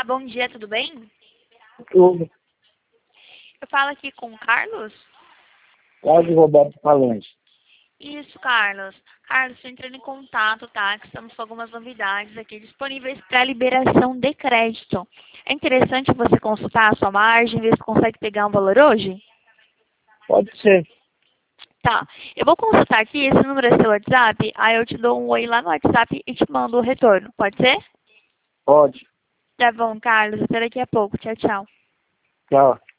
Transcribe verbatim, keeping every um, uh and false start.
Olá, bom dia, tudo bem? Tudo. Eu falo aqui com o Carlos? Carlos Roberto falando. Isso, Carlos. Carlos, estou entrando em contato, tá? Que estamos com algumas novidades aqui disponíveis para liberação de crédito. É interessante você consultar a sua margem, ver se consegue pegar um valor hoje? Pode ser. Tá. Eu vou consultar aqui, esse número é seu WhatsApp, aí eu te dou um oi lá no WhatsApp e te mando o retorno. Pode ser? Pode. Tá bom, Carlos. Até daqui a pouco. Tchau, tchau. Tchau.